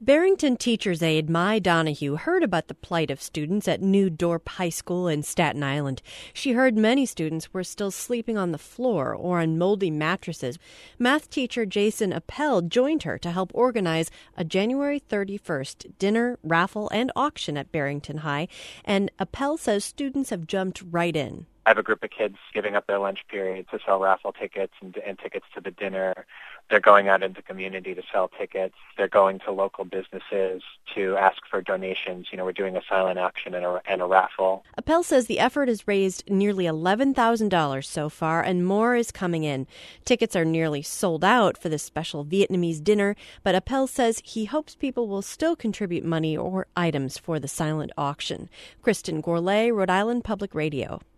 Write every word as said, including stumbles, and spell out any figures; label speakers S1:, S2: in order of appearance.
S1: Barrington teacher's aide Mai Donahue heard about the plight of students at New Dorp High School in Staten Island. She heard many students were still sleeping on the floor or on moldy mattresses. Math teacher Jason Appel joined her to help organize a January thirty-first dinner, raffle, and auction at Barrington High. And Appel says students have jumped right in.
S2: I have a group of kids giving up their lunch period to sell raffle tickets and, and tickets to the dinner. They're going out into the community to sell tickets. They're going to local businesses to ask for donations. You know, we're doing a silent auction and a, and a raffle.
S1: Appel says the effort has raised nearly eleven thousand dollars so far, and more is coming in. Tickets are nearly sold out for this special Vietnamese dinner, but Appel says he hopes people will still contribute money or items for the silent auction. Kristen Gourlay, Rhode Island Public Radio.